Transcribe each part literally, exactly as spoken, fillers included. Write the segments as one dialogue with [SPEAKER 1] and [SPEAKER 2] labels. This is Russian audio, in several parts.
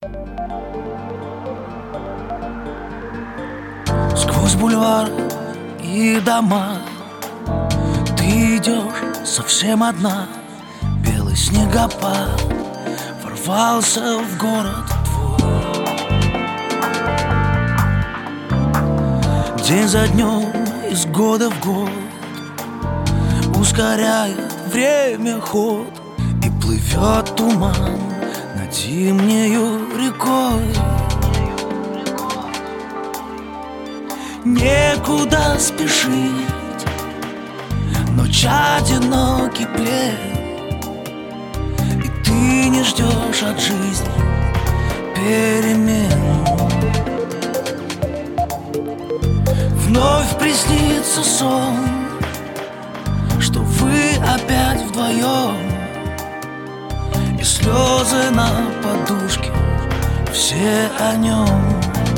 [SPEAKER 1] Сквозь бульвар и дома ты идешь совсем одна. Белый снегопад ворвался в город твой. День за днем, из года в год ускоряет время ход, и плывет туман над зимнею рекой. Некуда спешить, ночь одинокий плед, и ты не ждешь от жизни перемен. Вновь приснится сон, что вы опять вдвоем, и слезы на подушке, все о нем.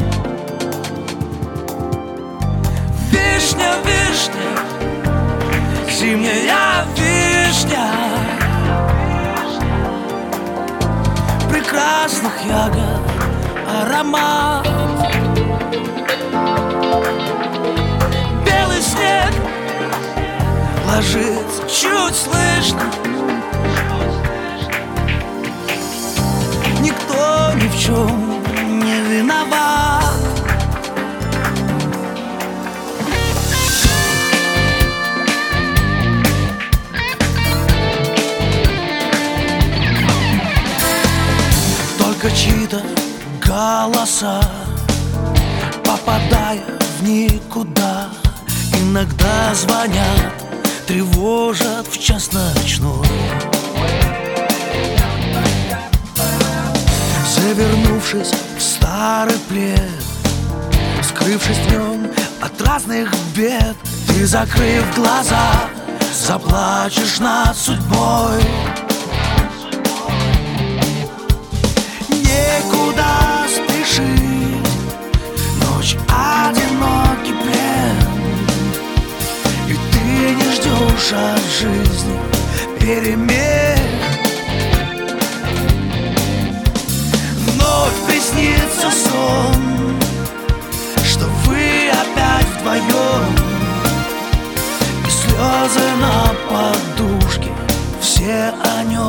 [SPEAKER 1] Вишня, вишня, зимняя вишня, прекрасных ягод аромат. Белый снег ложится чуть слышно, никто ни в чем не виноват. Только чьи-то голоса, попадая в никуда, иногда звонят, тревожат в час ночной. Завернувшись в старый плед, скрывшись в нем от разных бед, ты, закрыв глаза, заплачешь над судьбой. Некуда спешить, ночь одинокий плен, и ты не ждешь от жизни перемен. Вновь приснится сон, что вы опять вдвоем, и слезы на подушке, все о нем.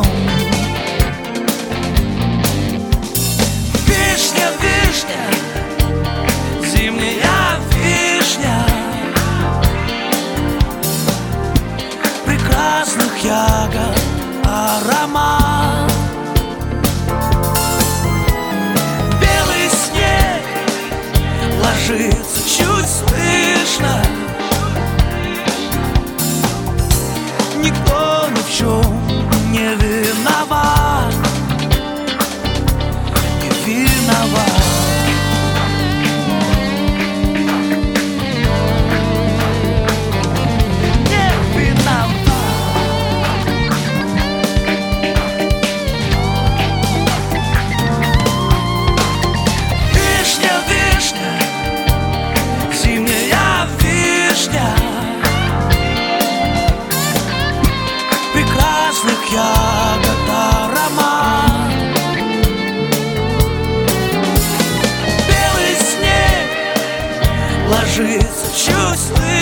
[SPEAKER 1] Вишня, вишня, зимняя вишня, прекрасных ягод аромат. Белый снег ложится чуть слышно, никто ни в чем не виноват, не виноват. Ягод аромат. Белый снег ложится чуть слышно,